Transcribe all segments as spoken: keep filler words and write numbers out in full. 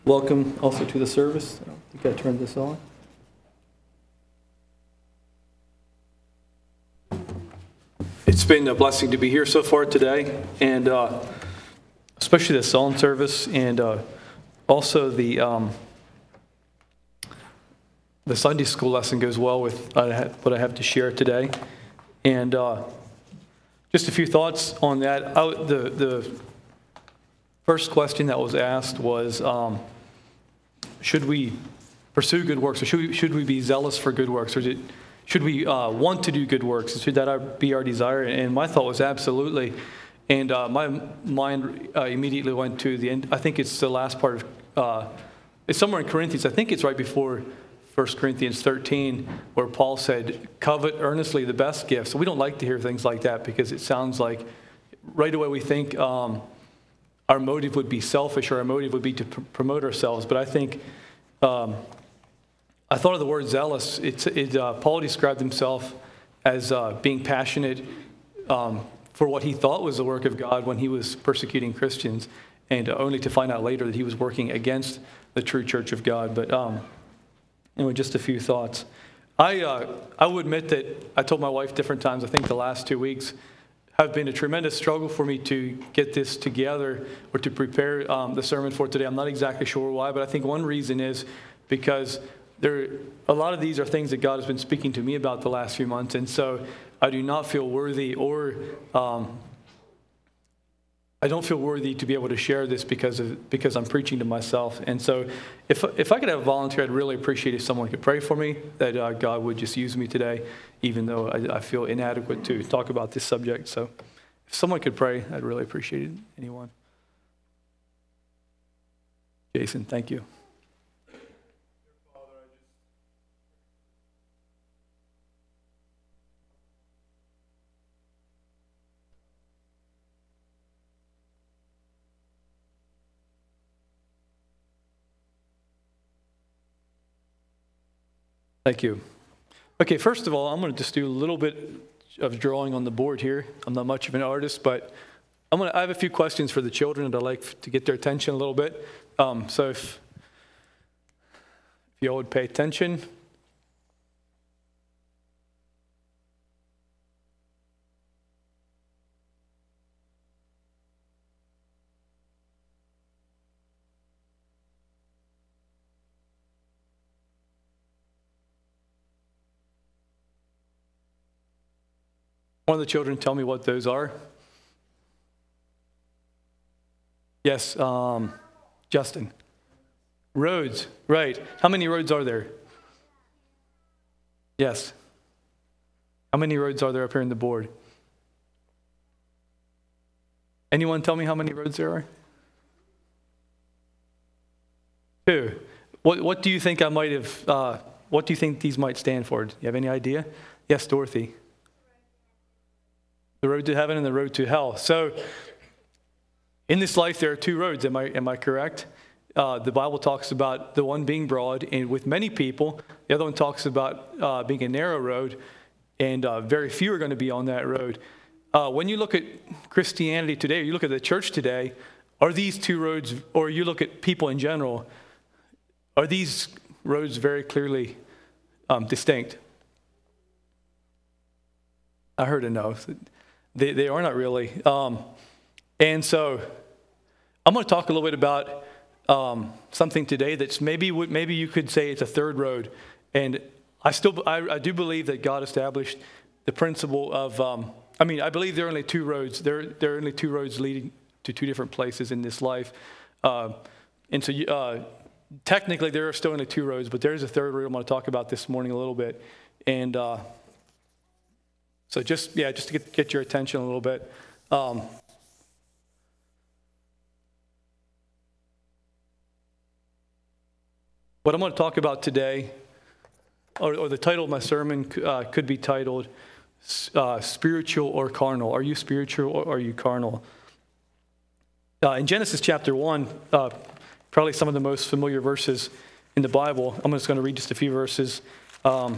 Welcome also to the service. I don't think I turned this on. It's been a blessing to be here so far today, and uh, especially the psalm service, and uh, also the um, the Sunday school lesson goes well with what I have to share today. And uh, just a few thoughts on that. I, the the first question that was asked was, um, should we pursue good works, or should we, should we be zealous for good works, or is it, should we uh, want to do good works? Should that be our desire? And my thought was absolutely. And uh, my mind uh, immediately went to the end. I think it's the last part of, uh, it's somewhere in Corinthians. I think it's right before First Corinthians thirteen, where Paul said, covet earnestly the best gifts. So we don't like to hear things like that because it sounds like right away we think um, our motive would be selfish, or our motive would be to pr- promote ourselves. But I think, um, I thought of the word zealous. It's, it, uh, Paul described himself as uh, being passionate um, for what he thought was the work of God when he was persecuting Christians, and uh, only to find out later that he was working against the true church of God. But um, anyway, just a few thoughts. I uh, I will admit that I told my wife different times, I think the last two weeks have been a tremendous struggle for me to get this together or to prepare um, the sermon for today. I'm not exactly sure why, but I think one reason is because there a lot of these are things that God has been speaking to me about the last few months, and so I do not feel worthy or um, I don't feel worthy to be able to share this because of because I'm preaching to myself. And so if if I could have a volunteer, I'd really appreciate if someone could pray for me, that uh, God would just use me today, even though I, I feel inadequate to talk about this subject. So if someone could pray, I'd really appreciate it. Anyone? Jason, thank you. Thank you. Okay, first of all, I'm going to just do a little bit of drawing on the board here. I'm not much of an artist, but I'm going to, I have a few questions for the children that I'd like to get their attention a little bit. Um, so if, if you all would pay attention. One of the children tell me what those are. Yes, um, Justin. Roads, right. How many roads are there? Yes. How many roads are there up here on the board? Anyone tell me how many roads there are? Two. What What do you think I might have, uh, what do you think these might stand for? Do you have any idea? Yes, Dorothy. The road to heaven and the road to hell. So, in this life, there are two roads. Am I am I correct? Uh, the Bible talks about the one being broad and with many people. The other one talks about uh, being a narrow road, and uh, very few are going to be on that road. Uh, when you look at Christianity today, or you look at the church today, are these two roads, or you look at people in general, are these roads very clearly um, distinct? I heard a no. They they are not really. Um, and so I'm going to talk a little bit about um, something today that's maybe maybe you could say it's a third road. And I still I, I do believe that God established the principle of. Um, I mean, I believe there are only two roads. There there are only two roads leading to two different places in this life. Uh, and so uh, technically there are still only two roads, but there is a third road I'm going to talk about this morning a little bit. And uh, So just, yeah, just to get, get your attention a little bit. Um, what I'm going to talk about today, or, or the title of my sermon uh, could be titled, uh, Spiritual or Carnal. Are you spiritual or are you carnal? Uh, in Genesis chapter one, uh, probably some of the most familiar verses in the Bible, I'm just going to read just a few verses. Um,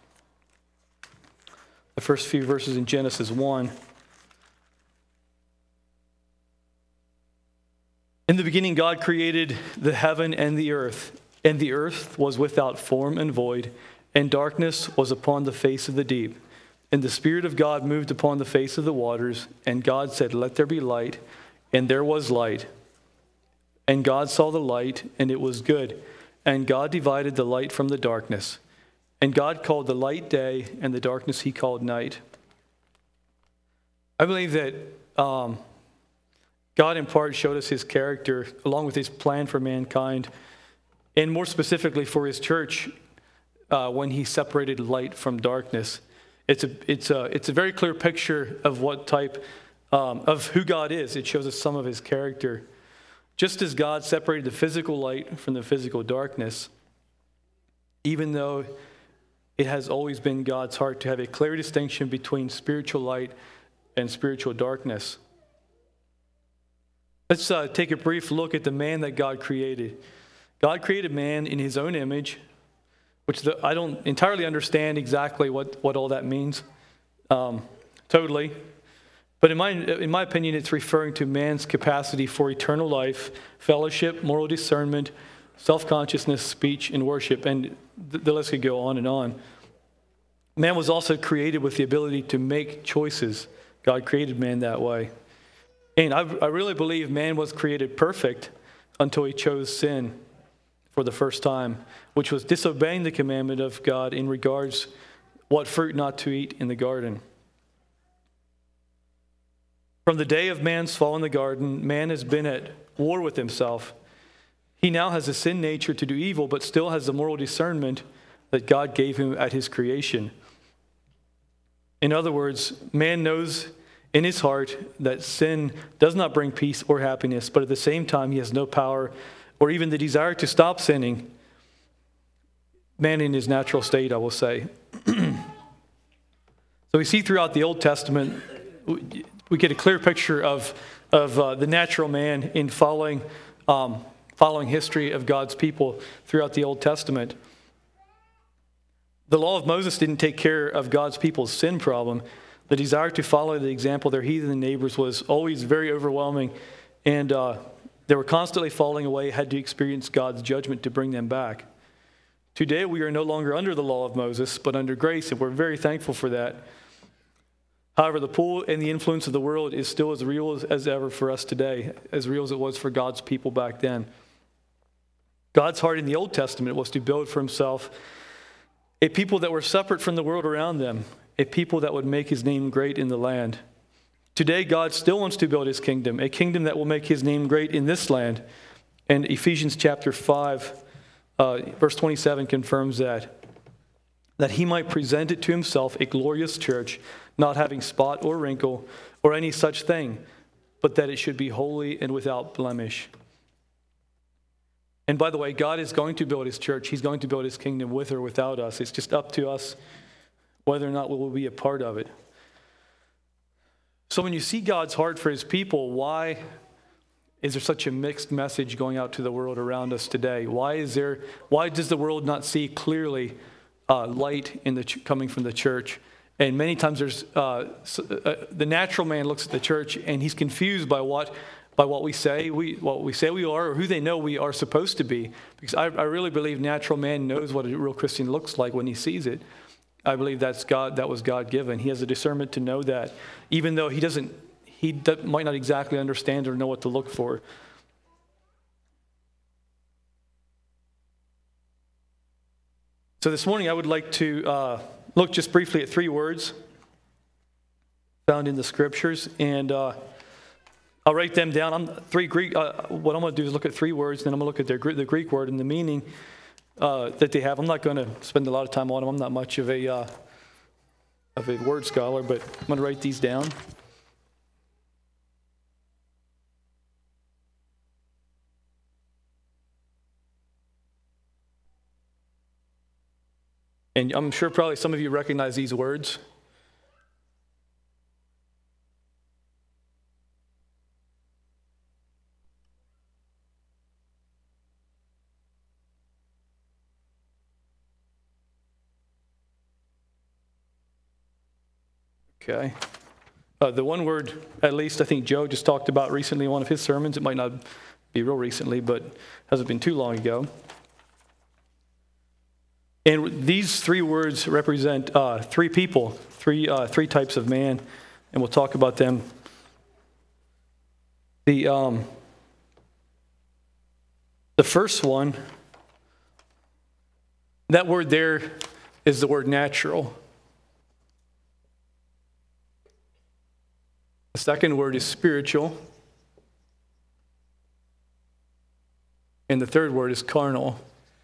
The first few verses in Genesis one. In the beginning, God created the heaven and the earth, and the earth was without form and void, and darkness was upon the face of the deep. And the Spirit of God moved upon the face of the waters, and God said, "Let there be light," and there was light. And God saw the light, and it was good. And God divided the light from the darkness. And God called the light day, and the darkness he called night. I believe that um, God in part showed us his character along with his plan for mankind, and more specifically for his church uh, when he separated light from darkness. It's a, it's a, it's a very clear picture of what type, um, of who God is. It shows us some of his character. Just as God separated the physical light from the physical darkness, even though it has always been God's heart to have a clear distinction between spiritual light and spiritual darkness. Let's uh, take a brief look at the man that God created. God created man in his own image, which the, I don't entirely understand exactly what, what all that means, um, totally. But in my, in my opinion, it's referring to man's capacity for eternal life, fellowship, moral discernment, self-consciousness, speech, and worship. And the, the list could go on and on. Man was also created with the ability to make choices. God created man that way. And I, I really believe man was created perfect until he chose sin for the first time, which was disobeying the commandment of God in regards what fruit not to eat in the garden. From the day of man's fall in the garden, man has been at war with himself. He now has a sin nature to do evil, but still has the moral discernment that God gave him at his creation. In other words, man knows in his heart that sin does not bring peace or happiness, but at the same time, he has no power or even the desire to stop sinning. Man in his natural state, I will say. So we see throughout the Old Testament, we get a clear picture of, of uh, the natural man in following, um, following history of God's people throughout the Old Testament. The law of Moses didn't take care of God's people's sin problem. The desire to follow the example of their heathen neighbors was always very overwhelming, and uh, they were constantly falling away, had to experience God's judgment to bring them back. Today, we are no longer under the law of Moses, but under grace, and we're very thankful for that. However, the pull and the influence of the world is still as real as, as ever for us today, as real as it was for God's people back then. God's heart in the Old Testament was to build for himself a people that were separate from the world around them, a people that would make his name great in the land. Today, God still wants to build his kingdom, a kingdom that will make his name great in this land. And Ephesians chapter five, uh, verse twenty-seven confirms that, that he might present it to himself a glorious church, not having spot or wrinkle or any such thing, but that it should be holy and without blemish. And by the way, God is going to build his church. He's going to build his kingdom with or without us. It's just up to us whether or not we will be a part of it. So when you see God's heart for his people, why is there such a mixed message going out to the world around us today? Why is there? Why does the world not see clearly uh, light in the ch- coming from the church? And many times there's uh, uh, the natural man looks at the church and he's confused by what by what we say we what we say we are, or who they know we are supposed to be. Because I, I really believe natural man knows what a real Christian looks like when he sees it. I believe that's God. That was God given. He has a discernment to know that, even though he doesn't, he d- might not exactly understand or know what to look for. So this morning, I would like to uh, look just briefly at three words found in the scriptures, and uh, I'll write them down. I'm three Greek. Uh, what I'm going to do is look at three words, then I'm going to look at their, the Greek word and the meaning Uh, that they have. I'm not going to spend a lot of time on them. I'm not much of a uh, of a word scholar, but I'm going to write these down. And I'm sure probably some of you recognize these words. Okay. Uh, the one word, at least I think Joe just talked about recently in one of his sermons, it might not be real recently, but hasn't been too long ago. And these three words represent uh, three people, three uh, three types of man, and we'll talk about them. The um, the first one, that word there is the word natural. The second word is spiritual. And the third word is carnal.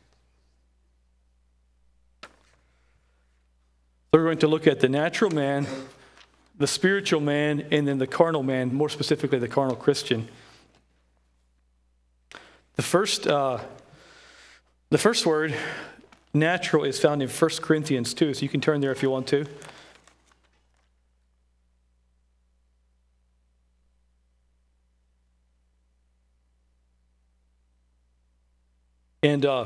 So we're going to look at the natural man, the spiritual man, and then the carnal man, more specifically the carnal Christian. The first, uh, the first word, natural, is found in First Corinthians two, so you can turn there if you want to. And uh,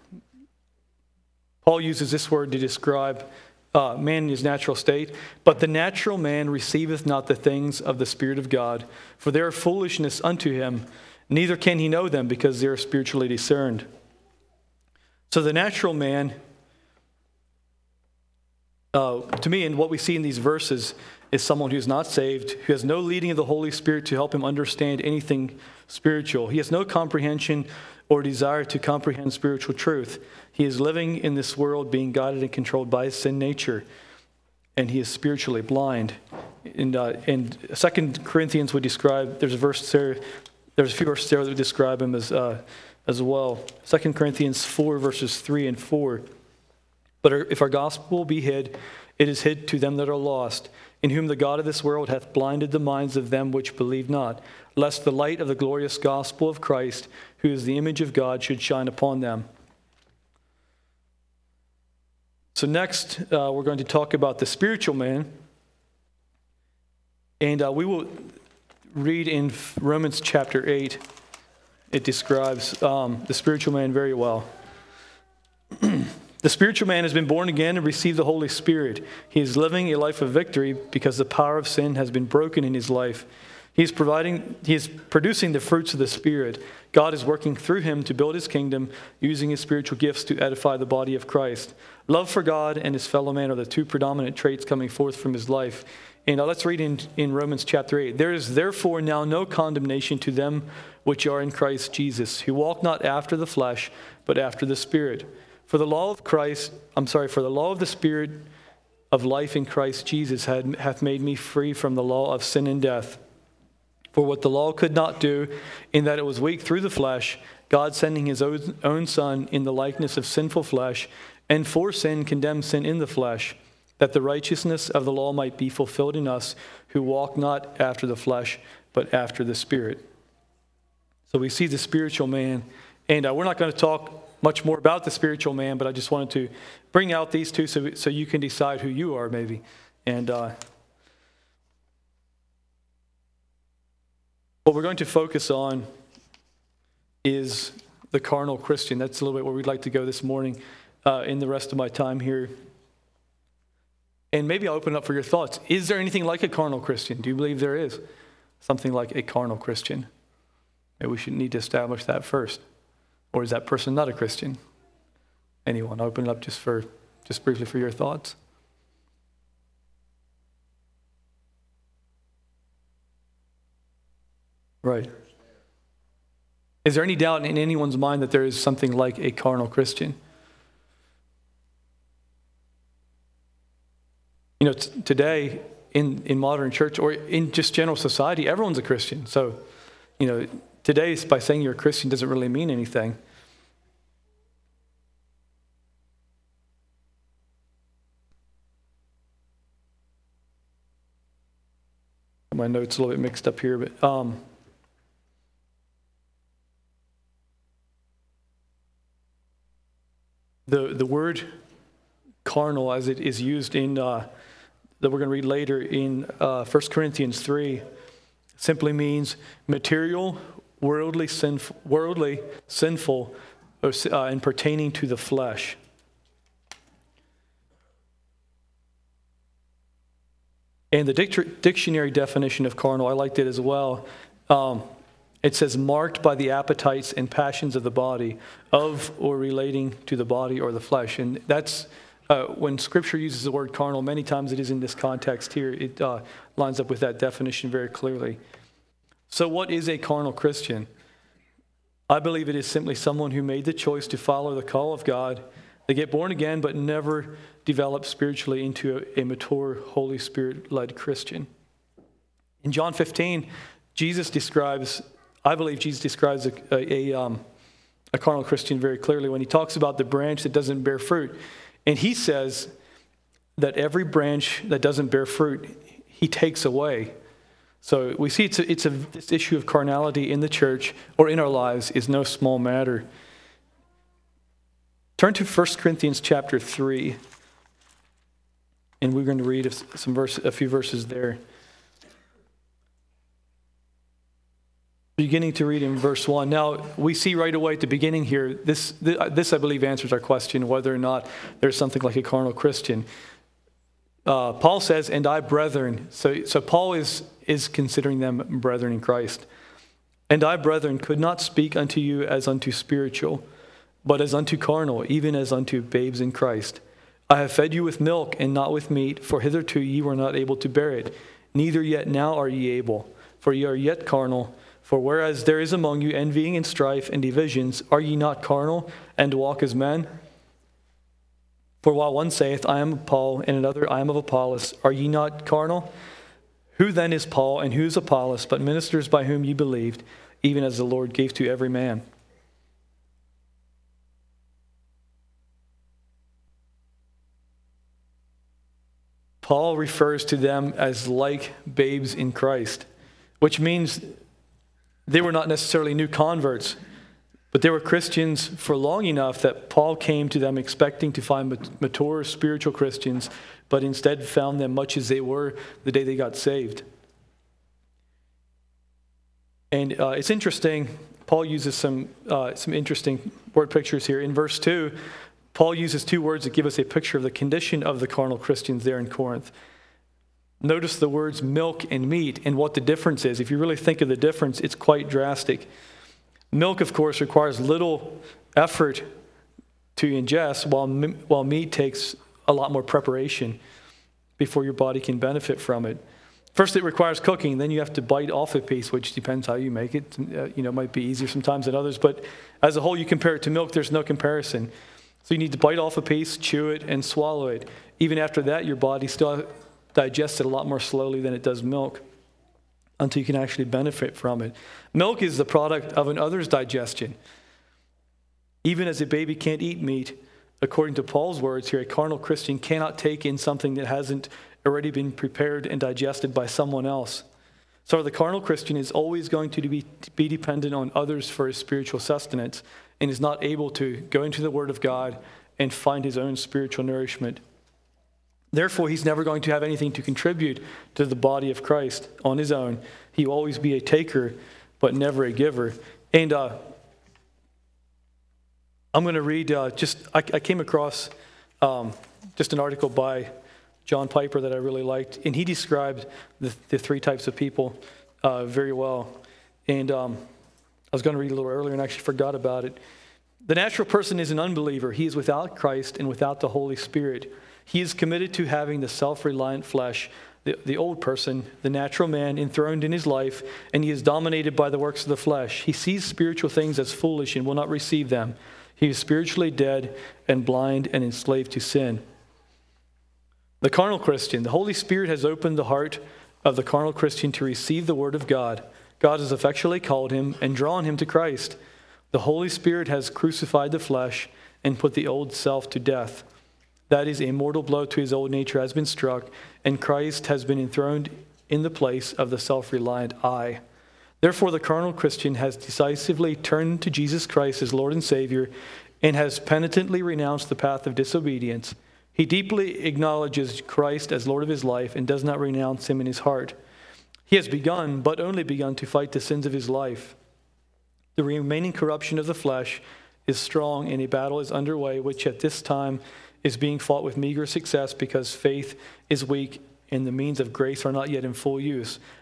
Paul uses this word to describe uh, man in his natural state. But the natural man receiveth not the things of the Spirit of God, for they are foolishness unto him, neither can he know them, because they are spiritually discerned. So the natural man, uh, to me, and what we see in these verses, is someone who's not saved, who has no leading of the Holy Spirit to help him understand anything spiritual. He has no comprehension or desire to comprehend spiritual truth. He is living in this world being guided and controlled by his sin nature, and he is spiritually blind. And, uh, and Second Corinthians would describe, there's a verse there, there's a few verses there that would describe him as, uh, as well. Second Corinthians four, verses three and four. But if our gospel be hid, it is hid to them that are lost, in whom the God of this world hath blinded the minds of them which believe not, lest the light of the glorious gospel of Christ, who is the image of God, should shine upon them. So next, uh, we're going to talk about the spiritual man. And uh, we will read in Romans chapter eight. It describes um, the spiritual man very well. The spiritual man has been born again and received the Holy Spirit. He is living a life of victory because the power of sin has been broken in his life. He is providing, he is producing the fruits of the Spirit. God is working through him to build his kingdom, using his spiritual gifts to edify the body of Christ. Love for God and his fellow man are the two predominant traits coming forth from his life. And now let's read in, in Romans chapter eight. There is therefore now no condemnation to them which are in Christ Jesus, who walk not after the flesh, but after the Spirit. For the law of Christ, I'm sorry, for the law of the Spirit of life in Christ Jesus had, hath made me free from the law of sin and death. For what the law could not do, in that it was weak through the flesh, God sending his own, own Son in the likeness of sinful flesh, and for sin condemned sin in the flesh, that the righteousness of the law might be fulfilled in us, who walk not after the flesh, but after the Spirit. So we see the spiritual man, and uh, we're not going to talk much more about the spiritual man, but I just wanted to bring out these two so, so you can decide who you are, maybe. And uh, what we're going to focus on is the carnal Christian. That's a little bit where we'd like to go this morning uh, in the rest of my time here. And maybe I'll open up for your thoughts. Is there anything like a carnal Christian? Do you believe there is something like a carnal Christian? Maybe we should need to establish that first. Or is that person not a Christian? Anyone? Open it up just for, just briefly for your thoughts. Right. Is there any doubt in anyone's mind that there is something like a carnal Christian? You know, t- today in, in modern church or in just general society, everyone's a Christian. So, you know, today by saying you're a Christian doesn't really mean anything. My notes a little bit mixed up here, but um, the the word carnal, as it is used in uh, that we're going to read later in uh, First Corinthians three, simply means material, worldly, sinful, worldly, sinful, or, uh, and pertaining to the flesh. And the dic- dictionary definition of carnal, I liked it as well. Um, It says, marked by the appetites and passions of the body, of or relating to the body or the flesh. And that's, uh, when Scripture uses the word carnal, many times it is in this context here. It uh, lines up with that definition very clearly. So what is a carnal Christian? I believe it is simply someone who made the choice to follow the call of God. They get born again, but never develop spiritually into a, a mature, Holy Spirit-led Christian. In John fifteen, Jesus describes, I believe Jesus describes a, a, a, um, a carnal Christian very clearly when he talks about the branch that doesn't bear fruit. And he says that every branch that doesn't bear fruit, he takes away. So we see it's a, it's a, this issue of carnality in the church or in our lives is no small matter. Turn to First Corinthians chapter three, and we're going to read some verse, a few verses there. Beginning to read in verse one. Now, we see right away at the beginning here, this, this I believe answers our question whether or not there's something like a carnal Christian. Uh, Paul says, and I, brethren. So, so Paul is, is considering them brethren in Christ. And I, brethren, could not speak unto you as unto spiritual, but as unto carnal, even as unto babes in Christ. I have fed you with milk and not with meat, for hitherto ye were not able to bear it. Neither yet now are ye able, for ye are yet carnal. For whereas there is among you envying and strife and divisions, are ye not carnal, and walk as men? For while one saith, I am of Paul, and another, I am of Apollos, are ye not carnal? Who then is Paul, and who is Apollos, but ministers by whom ye believed, even as the Lord gave to every man? Paul refers to them as like babes in Christ, which means they were not necessarily new converts, but they were Christians for long enough that Paul came to them expecting to find mature spiritual Christians, but instead found them much as they were the day they got saved. And uh, it's interesting, Paul uses some uh, some interesting word pictures here. In verse two, Paul uses two words that give us a picture of the condition of the carnal Christians there in Corinth. Notice the words milk and meat and what the difference is. If you really think of the difference, it's quite drastic. Milk, of course, requires little effort to ingest, while, while meat takes a lot more preparation before your body can benefit from it. First, it requires cooking. Then you have to bite off a piece, which depends how you make it. Uh, you know, it might be easier sometimes than others. But as a whole, you compare it to milk, there's no comparison. So you need to bite off a piece, chew it, and swallow it. Even after that, your body still digests it a lot more slowly than it does milk until you can actually benefit from it. Milk is the product of an other's digestion. Even as a baby can't eat meat, according to Paul's words here, a carnal Christian cannot take in something that hasn't already been prepared and digested by someone else. So the carnal Christian is always going to be, be dependent on others for his spiritual sustenance and is not able to go into the Word of God and find his own spiritual nourishment. Therefore, he's never going to have anything to contribute to the body of Christ on his own. He will always be a taker, but never a giver. And uh, I'm going to read uh, just, I, I came across um, just an article by John Piper that I really liked, and he described the, the three types of people uh, very well. And um, I was going to read a little earlier and actually forgot about it. The natural person is an unbeliever. He is without Christ and without the Holy Spirit. He is committed to having the self-reliant flesh, the, the old person, the natural man, enthroned in his life, and he is dominated by the works of the flesh. He sees spiritual things as foolish and will not receive them. He is spiritually dead and blind and enslaved to sin. The carnal Christian, the Holy Spirit has opened the heart of the carnal Christian to receive the Word of God. God has effectually called him and drawn him to Christ. The Holy Spirit has crucified the flesh and put the old self to death. That is, a mortal blow to his old nature has been struck, and Christ has been enthroned in the place of the self-reliant I. Therefore, the carnal Christian has decisively turned to Jesus Christ as Lord and Savior and has penitently renounced the path of disobedience. He deeply acknowledges Christ as Lord of his life and does not renounce him in his heart. He has begun, but only begun, to fight the sins of his life. The remaining corruption of the flesh is strong, and a battle is underway, which at this time is being fought with meager success because faith is weak and the means of grace are not yet in full use.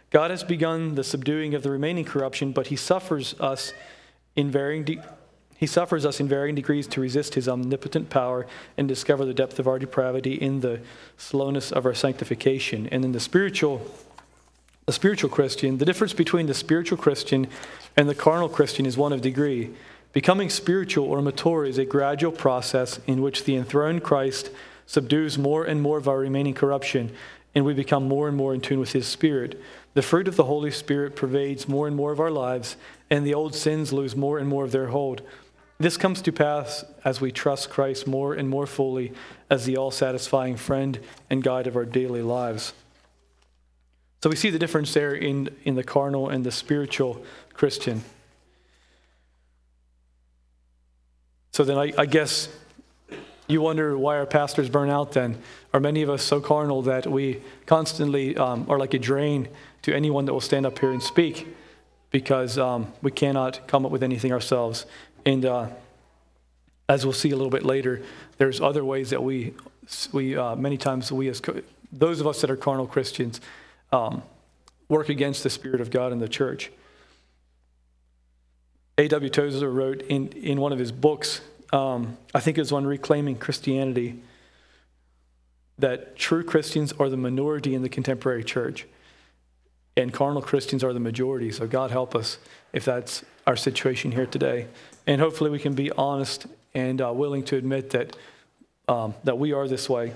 God has begun the subduing of the remaining corruption, but he suffers us in varying de- he suffers us in varying degrees to resist his omnipotent power and discover the depth of our depravity in the slowness of our sanctification. And in the spiritual the spiritual Christian, the difference between the spiritual Christian and the carnal Christian is one of degree. Becoming spiritual or mature is a gradual process in which the enthroned Christ subdues more and more of our remaining corruption, and we become more and more in tune with his Spirit. The fruit of the Holy Spirit pervades more and more of our lives, and the old sins lose more and more of their hold. This comes to pass as we trust Christ more and more fully as the all-satisfying friend and guide of our daily lives. So we see the difference there in, in the carnal and the spiritual Christian. So then I, I guess you wonder why our pastors burn out then. Are many of us so carnal that we constantly um, are like a drain to anyone that will stand up here and speak because um, we cannot come up with anything ourselves? And uh, as we'll see a little bit later, there's other ways that we, we uh, many times we as those of us that are carnal Christians um, work against the Spirit of God in the church. A W Tozer wrote in, in one of his books, um, I think it was on Reclaiming Christianity, that true Christians are the minority in the contemporary church, and carnal Christians are the majority. So God help us if that's our situation here today. And hopefully we can be honest and uh, willing to admit that um, that we are this way.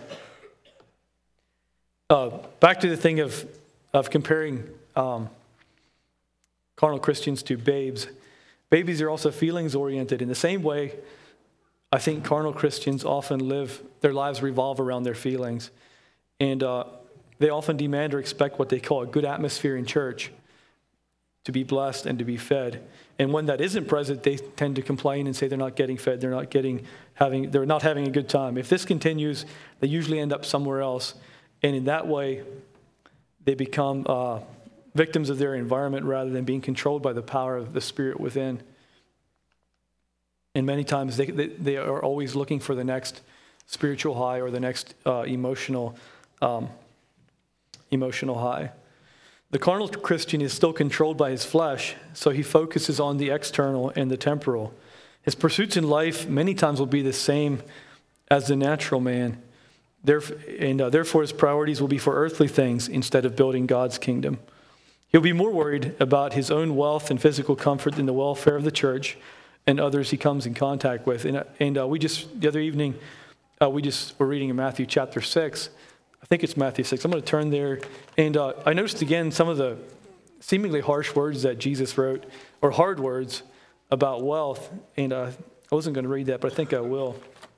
Uh, back to the thing of, of comparing um, carnal Christians to babes. Babies are also feelings-oriented. In the same way, I think carnal Christians often live, their lives revolve around their feelings. And uh, they often demand or expect what they call a good atmosphere in church, to be blessed and to be fed. And when that isn't present, they tend to complain and say they're not getting fed, they're not getting, having, they're not having a good time. If this continues, they usually end up somewhere else. And in that way, they become uh, victims of their environment rather than being controlled by the power of the Spirit within. And many times they, they, they are always looking for the next spiritual high or the next uh, emotional, um, emotional high. The carnal Christian is still controlled by his flesh, so he focuses on the external and the temporal. His pursuits in life many times will be the same as the natural man, and uh, therefore his priorities will be for earthly things instead of building God's kingdom. He'll be more worried about his own wealth and physical comfort than the welfare of the church and others he comes in contact with. And, and uh, we just, the other evening, uh, we just were reading in Matthew chapter six. I think it's Matthew six. I'm going to turn there. And uh, I noticed again some of the seemingly harsh words that Jesus wrote, or hard words about wealth. And uh, I wasn't going to read that, but I think I will.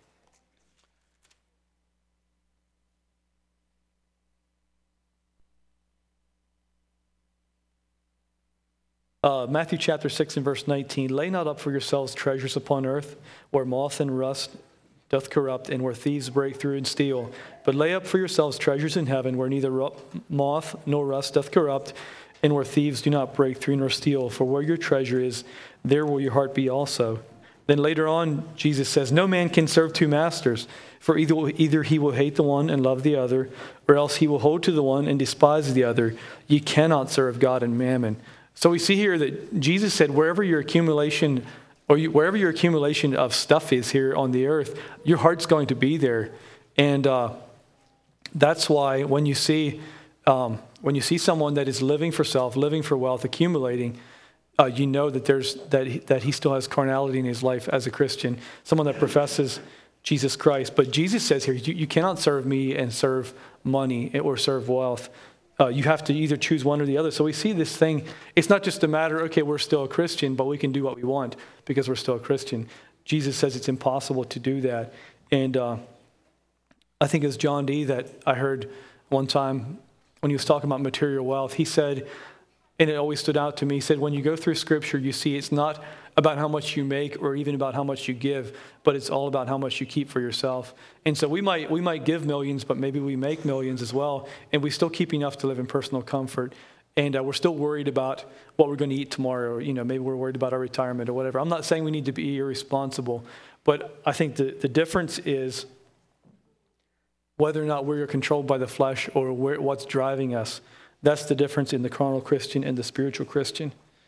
Uh, Matthew chapter six and verse nineteen, lay not up for yourselves treasures upon earth, where moth and rust doth corrupt, and where thieves break through and steal. But lay up for yourselves treasures in heaven, where neither ru- moth nor rust doth corrupt, and where thieves do not break through nor steal. For where your treasure is, there will your heart be also. Then later on, Jesus says, no man can serve two masters, for either, either he will hate the one and love the other, or else he will hold to the one and despise the other. Ye cannot serve God and mammon. So we see here that Jesus said, wherever your accumulation or you, wherever your accumulation of stuff is here on the earth, your heart's going to be there. And uh, that's why when you see um, when you see someone that is living for self, living for wealth, accumulating, uh, you know that there's that he, that he still has carnality in his life as a Christian, someone that professes Jesus Christ. But Jesus says here, you, you cannot serve me and serve money or serve wealth. Uh, you have to either choose one or the other. So we see this thing. It's not just a matter, okay, we're still a Christian, but we can do what we want because we're still a Christian. Jesus says it's impossible to do that. And uh, I think it was John Dee that I heard one time when he was talking about material wealth. He said, and it always stood out to me, he said, when you go through Scripture, you see it's not about how much you make or even about how much you give, but it's all about how much you keep for yourself. And so we might we might give millions, but maybe we make millions as well, and we still keep enough to live in personal comfort. And uh, we're still worried about what we're going to eat tomorrow, or, you know, maybe we're worried about our retirement or whatever. I'm not saying we need to be irresponsible, but I think the, the difference is whether or not we're controlled by the flesh or where, what's driving us. That's the difference in the carnal Christian and the spiritual Christian.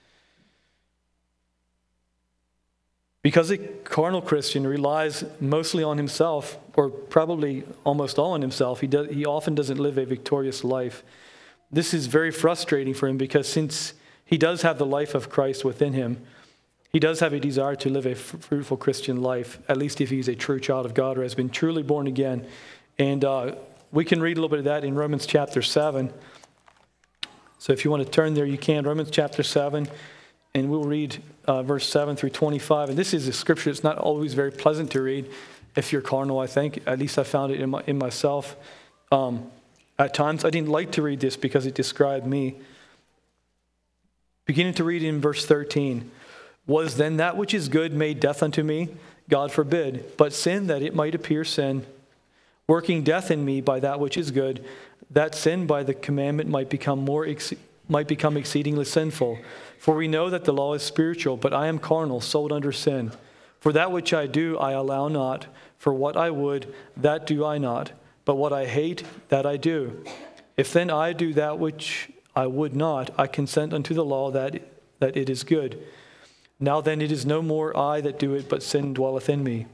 Because a carnal Christian relies mostly on himself, or probably almost all on himself, he, does, he often doesn't live a victorious life. This is very frustrating for him because since he does have the life of Christ within him, he does have a desire to live a fruitful Christian life, at least if he's a true child of God or has been truly born again. And uh, we can read a little bit of that in Romans chapter seven. So if you want to turn there, you can. Romans chapter seven, and we'll read uh, verse seven through twenty-five. And this is a scripture that's not always very pleasant to read if you're carnal, I think. At least I found it in, my, in myself. Um, at times, I didn't like to read this because it described me. Beginning to read in verse thirteen. Was then that which is good made death unto me? God forbid. But sin, that it might appear sin, working death in me by that which is good, that sin by the commandment might become more ex- might become exceedingly sinful. For we know that the law is spiritual, but I am carnal, sold under sin. For that which I do, I allow not. For what I would, that do I not. But what I hate, that I do. If then I do that which I would not, I consent unto the law that that it is good. Now then it is no more I that do it, but sin dwelleth in me.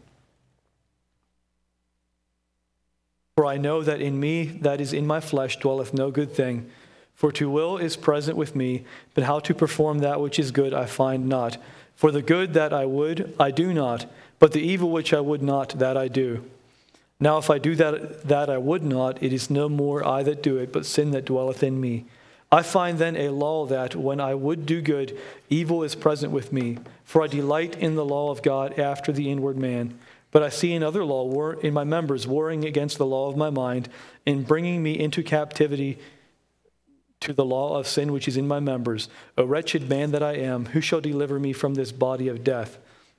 For I know that in me, that is in my flesh, dwelleth no good thing. For to will is present with me, but how to perform that which is good I find not. For the good that I would, I do not, but the evil which I would not, that I do. Now if I do that that I would not, it is no more I that do it, but sin that dwelleth in me. I find then a law that, when I would do good, evil is present with me. For I delight in the law of God after the inward man. But I see another law war in my members, warring against the law of my mind, and bringing me into captivity to the law of sin which is in my members. O wretched man that I am, who shall deliver me from this body of death?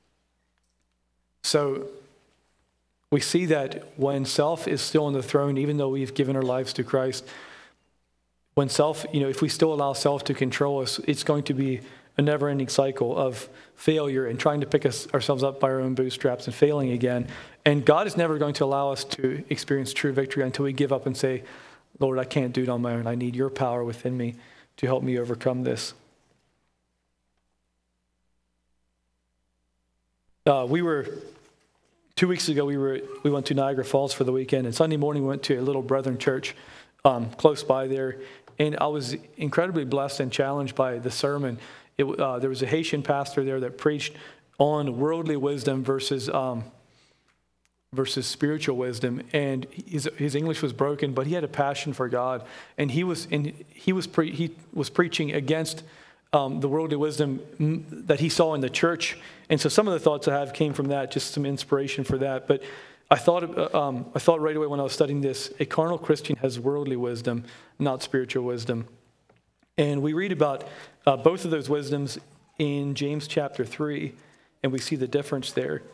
So we see that when self is still on the throne, even though we've given our lives to Christ, when self, you know, if we still allow self to control us, it's going to be a never-ending cycle of failure and trying to pick us, ourselves up by our own bootstraps and failing again. And God is never going to allow us to experience true victory until we give up and say, Lord, I can't do it on my own. I need your power within me to help me overcome this. Uh, we were, two weeks ago, we were we went to Niagara Falls for the weekend, and Sunday morning we went to a little Brethren church um, close by there. And I was incredibly blessed and challenged by the sermon. It, uh, there was a Haitian pastor there that preached on worldly wisdom versus um, versus spiritual wisdom. And his his English was broken, but he had a passion for God. And he was and he was pre, he was preaching against um, the worldly wisdom that he saw in the church. And so some of the thoughts I have came from that, just some inspiration for that. But I thought um, I thought right away when I was studying this, a carnal Christian has worldly wisdom, not spiritual wisdom. And we read about uh, both of those wisdoms in James chapter three, and we see the difference there.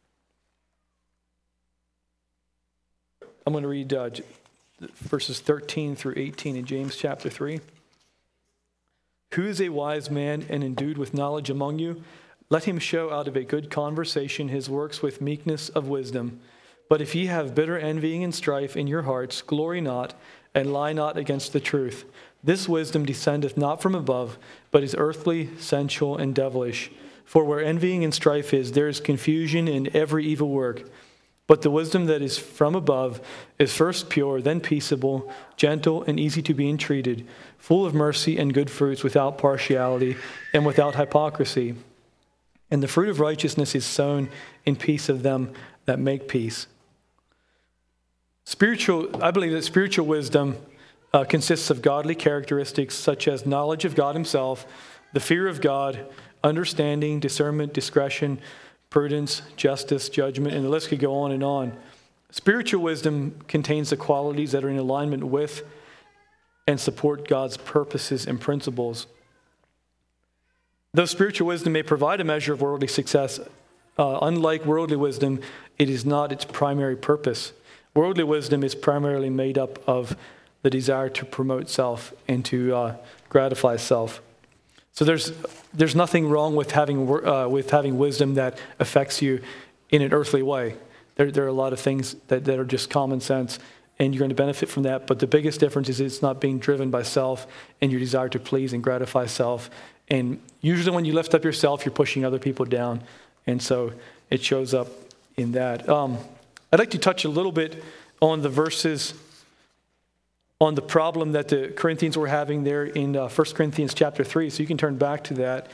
I'm going to read uh, verses thirteen through eighteen in James chapter three. Who is a wise man and endued with knowledge among you? Let him show out of a good conversation his works with meekness of wisdom. But if ye have bitter envying and strife in your hearts, glory not, and lie not against the truth. This wisdom descendeth not from above, but is earthly, sensual, and devilish. For where envying and strife is, there is confusion in every evil work. But the wisdom that is from above is first pure, then peaceable, gentle, and easy to be entreated, full of mercy and good fruits, without partiality and without hypocrisy. And the fruit of righteousness is sown in peace of them that make peace. Spiritual, I believe that spiritual wisdom uh, consists of godly characteristics such as knowledge of God himself, the fear of God, understanding, discernment, discretion, prudence, justice, judgment, and the list could go on and on. Spiritual wisdom contains the qualities that are in alignment with and support God's purposes and principles. Though spiritual wisdom may provide a measure of worldly success, uh, unlike worldly wisdom, it is not its primary purpose. Worldly wisdom is primarily made up of the desire to promote self and to uh, gratify self. So there's there's nothing wrong with having uh, with having wisdom that affects you in an earthly way. There there are a lot of things that, that are just common sense and you're going to benefit from that. But the biggest difference is it's not being driven by self and your desire to please and gratify self. And usually when you lift up yourself, you're pushing other people down. And so it shows up in that. Um, I'd like to touch a little bit on the verses, on the problem that the Corinthians were having there in uh, First Corinthians chapter three. So you can turn back to that.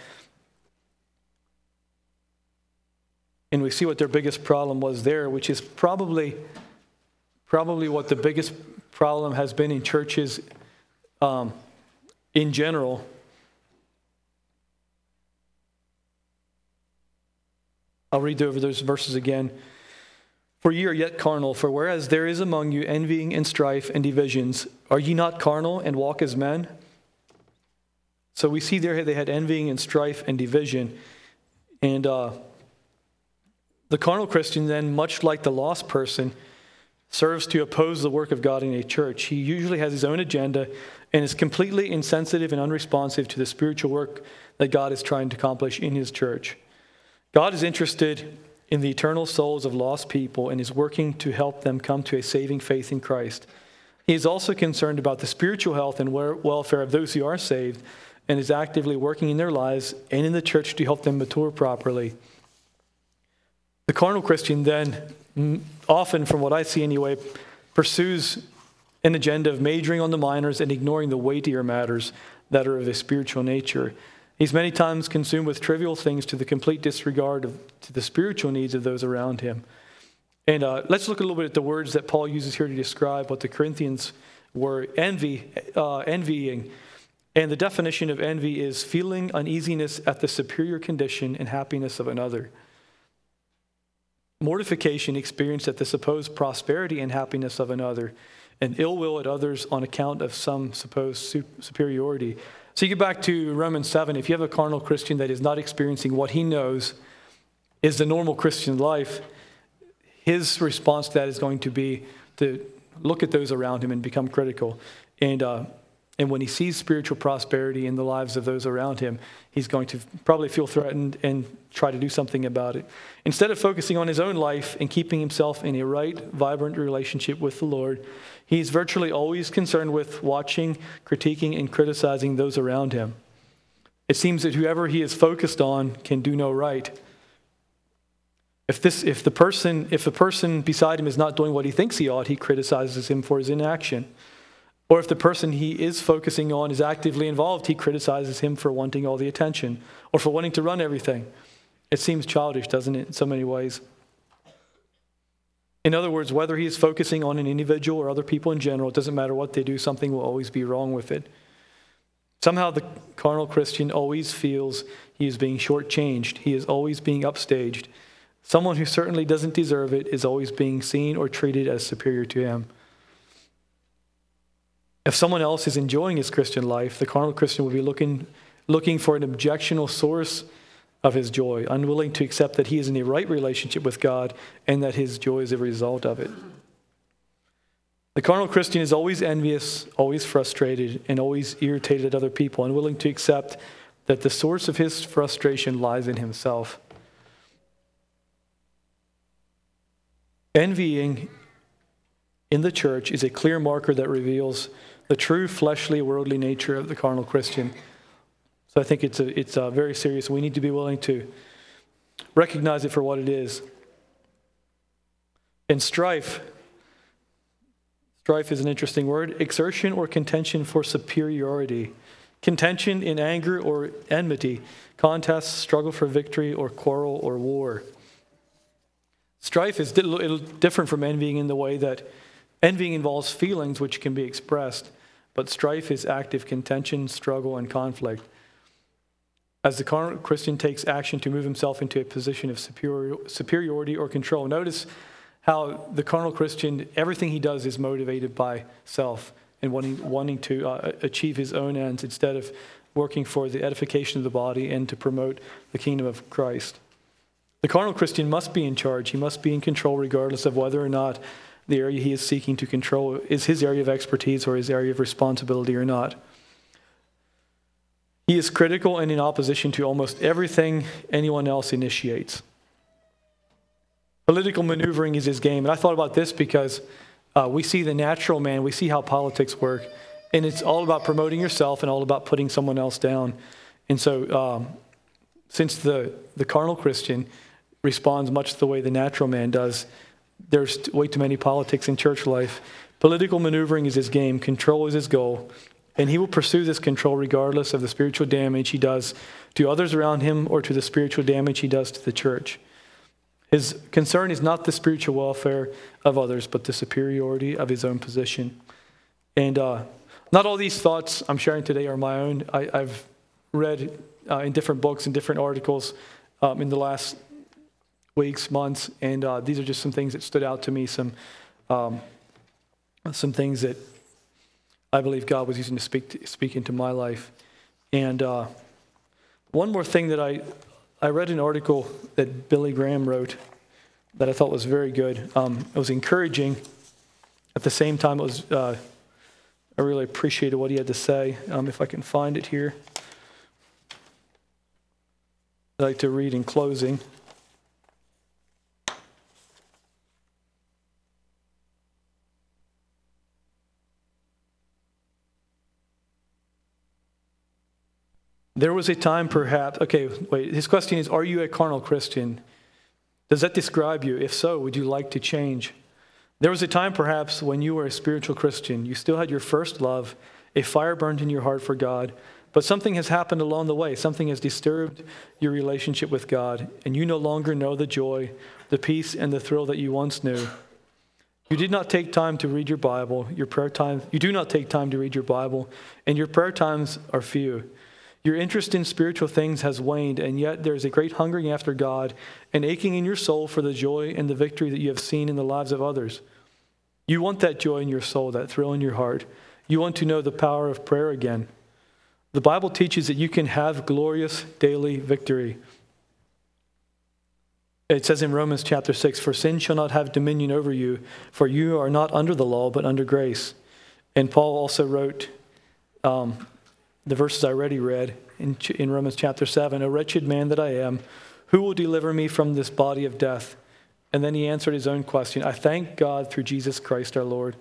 And we see what their biggest problem was there, which is probably, probably what the biggest problem has been in churches um, in general. I'll read over those verses again. For ye are yet carnal, for whereas there is among you envying and strife and divisions, are ye not carnal and walk as men? So we see there they had envying and strife and division. And uh, the carnal Christian then, much like the lost person, serves to oppose the work of God in a church. He usually has his own agenda and is completely insensitive and unresponsive to the spiritual work that God is trying to accomplish in his church. God is interested in the eternal souls of lost people and is working to help them come to a saving faith in Christ. He is also concerned about the spiritual health and welfare of those who are saved and is actively working in their lives and in the church to help them mature properly. The carnal Christian then, often from what I see anyway, pursues an agenda of majoring on the minors and ignoring the weightier matters that are of a spiritual nature. He's many times consumed with trivial things to the complete disregard of to the spiritual needs of those around him. And uh, let's look a little bit at the words that Paul uses here to describe what the Corinthians were envy, uh, envying. And the definition of envy is feeling uneasiness at the superior condition and happiness of another. Mortification experienced at the supposed prosperity and happiness of another, and ill will at others on account of some supposed superiority. So you get back to Romans seven. If you have a carnal Christian that is not experiencing what he knows is the normal Christian life, his response to that is going to be to look at those around him and become critical. And uh, and when he sees spiritual prosperity in the lives of those around him, he's going to probably feel threatened and try to do something about it. Instead of focusing on his own life and keeping himself in a right, vibrant relationship with the Lord, he's virtually always concerned with watching, critiquing, and criticizing those around him. It seems that whoever he is focused on can do no right. If this, if the person, if the person beside him is not doing what he thinks he ought, he criticizes him for his inaction. Or if the person he is focusing on is actively involved, he criticizes him for wanting all the attention or for wanting to run everything. It seems childish, doesn't it, in so many ways? In other words, whether he is focusing on an individual or other people in general, it doesn't matter what they do, something will always be wrong with it. Somehow the carnal Christian always feels he is being shortchanged. He is always being upstaged. Someone who certainly doesn't deserve it is always being seen or treated as superior to him. If someone else is enjoying his Christian life, the carnal Christian will be looking, looking for an objectionable source of his joy, unwilling to accept that he is in a right relationship with God and that his joy is a result of it. The carnal Christian is always envious, always frustrated, and always irritated at other people, unwilling to accept that the source of his frustration lies in himself. Envying in the church is a clear marker that reveals the true fleshly, worldly nature of the carnal Christian. So I think it's a, it's a very serious. We need to be willing to recognize it for what it is. And strife. Strife is an interesting word. Exertion or contention for superiority. Contention in anger or enmity. Contest, struggle for victory, or quarrel or war. Strife is different from envying in the way that envying involves feelings which can be expressed, but strife is active contention, struggle, and conflict. As the carnal Christian takes action to move himself into a position of superior, superiority or control. Notice how the carnal Christian, everything he does is motivated by self and wanting, wanting to uh, achieve his own ends instead of working for the edification of the body and to promote the kingdom of Christ. The carnal Christian must be in charge. He must be in control regardless of whether or not the area he is seeking to control is his area of expertise or his area of responsibility or not. He is critical and in opposition to almost everything anyone else initiates. Political maneuvering is his game. And I thought about this because Uh, we see the natural man, we see how politics work, and it's all about promoting yourself and all about putting someone else down. And so um, since the, the carnal Christian responds much the way the natural man does, there's way too many politics in church life. Political maneuvering is his game, control is his goal, and he will pursue this control regardless of the spiritual damage he does to others around him or to the spiritual damage he does to the church. His concern is not the spiritual welfare of others, but the superiority of his own position. And uh, not all these thoughts I'm sharing today are my own. I, I've read uh, in different books and different articles um, in the last weeks, months, and uh, these are just some things that stood out to me, some um, some things that I believe God was using to speak to, speak into my life. And uh, one more thing that I I read an article that Billy Graham wrote that I thought was very good. Um, it was encouraging. At the same time, it was uh, I really appreciated what he had to say. Um, if I can find it here, I'd like to read in closing. There was a time perhaps, okay, wait, his question is, are you a carnal Christian? Does that describe you? If so, would you like to change? There was a time perhaps when you were a spiritual Christian. You still had your first love, a fire burned in your heart for God, but something has happened along the way. Something has disturbed your relationship with God, and you no longer know the joy, the peace, and the thrill that you once knew. You did not take time to read your Bible, your prayer time, you do not take time to read your Bible, and your prayer times are few. Your interest in spiritual things has waned, and yet there is a great hungering after God and aching in your soul for the joy and the victory that you have seen in the lives of others. You want that joy in your soul, that thrill in your heart. You want to know the power of prayer again. The Bible teaches that you can have glorious daily victory. It says in Romans chapter six, "For sin shall not have dominion over you, for you are not under the law, but under grace." And Paul also wrote um, the verses I already read in, in Romans chapter seven, "O wretched man that I am, who will deliver me from this body of death?" And then he answered his own question, "I thank God through Jesus Christ our Lord."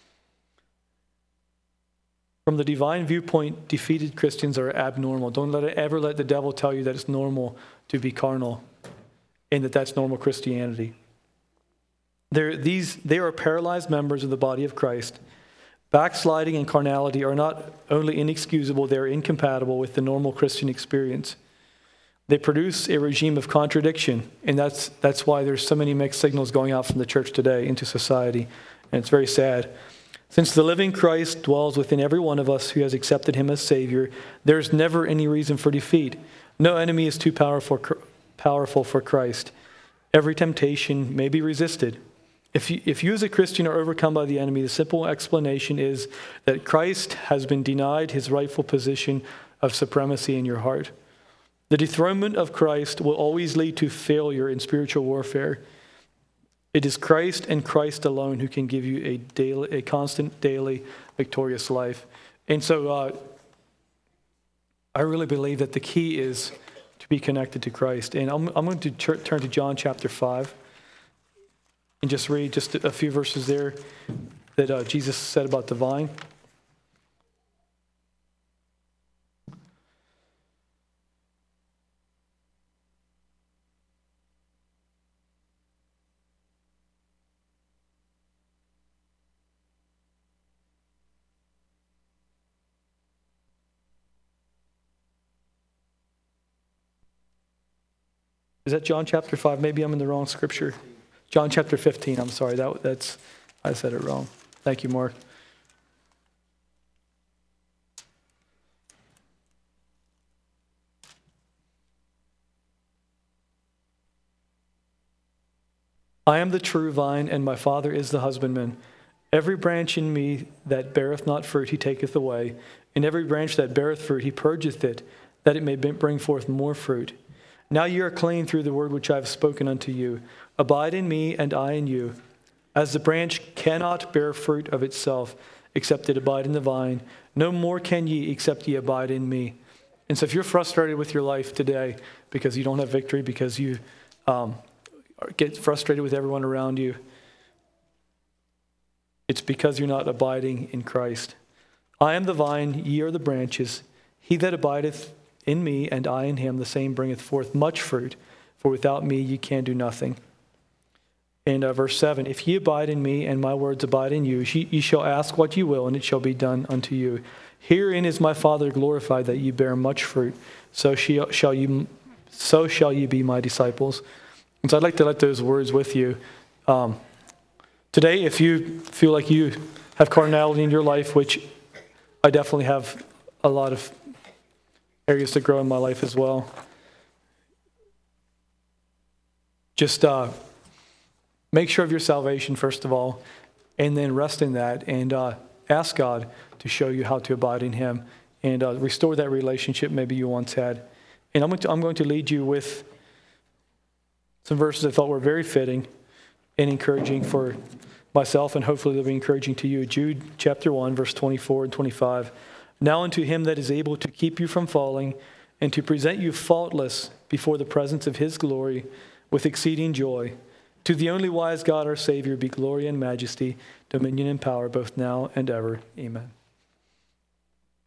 From the divine viewpoint, defeated Christians are abnormal. Don't let it, ever let the devil tell you that it's normal to be carnal and that that's normal Christianity. They're, these, they are paralyzed members of the body of Christ. Backsliding and carnality are not only inexcusable, they are incompatible with the normal Christian experience. They produce a regime of contradiction, and that's that's why there's so many mixed signals going out from the church today into society, and it's very sad. Since the living Christ dwells within every one of us who has accepted him as Savior, there's never any reason for defeat. No enemy is too powerful, powerful for Christ. Every temptation may be resisted. If you, if you as a Christian are overcome by the enemy, the simple explanation is that Christ has been denied his rightful position of supremacy in your heart. The dethronement of Christ will always lead to failure in spiritual warfare. It is Christ and Christ alone who can give you a daily, a constant, daily, victorious life. And so uh, I really believe that the key is to be connected to Christ. And I'm, I'm going to tur- turn to John chapter five. And just read just a few verses there that uh, Jesus said about the vine. Is that John chapter five? Maybe I'm in the wrong scripture. John chapter fifteen, I'm sorry, that that's I said it wrong. Thank you, Mark. I am the true vine, and my Father is the husbandman. Every branch in me that beareth not fruit he taketh away, and every branch that beareth fruit he purgeth it, that it may bring forth more fruit. Now you are clean through the word which I have spoken unto you. Abide in me, and I in you. As the branch cannot bear fruit of itself, except it abide in the vine, no more can ye, except ye abide in me. And so if you're frustrated with your life today because you don't have victory, because you um, get frustrated with everyone around you, It's because you're not abiding in Christ. I am the vine, ye are the branches. He that abideth in me, and I in him, the same bringeth forth much fruit. For without me ye can do nothing. And uh, verse seven, if ye abide in me, and my words abide in you, ye, ye shall ask what ye will, and it shall be done unto you. Herein is my Father glorified, that ye bear much fruit. So shall ye, so shall ye be my disciples. And so I'd like to let those words with you. Um, today, if you feel like you have carnality in your life, which I definitely have a lot of areas to grow in my life as well, just uh, make sure of your salvation, first of all, and then rest in that, and uh, ask God to show you how to abide in him and uh, restore that relationship maybe you once had. And I'm going, to, I'm going to lead you with some verses I thought were very fitting and encouraging for myself, and hopefully they'll be encouraging to you. Jude chapter one, verse twenty-four and twenty-five. Now unto him that is able to keep you from falling and to present you faultless before the presence of his glory with exceeding joy, to the only wise God our Savior be glory and majesty, dominion and power, both now and ever. Amen.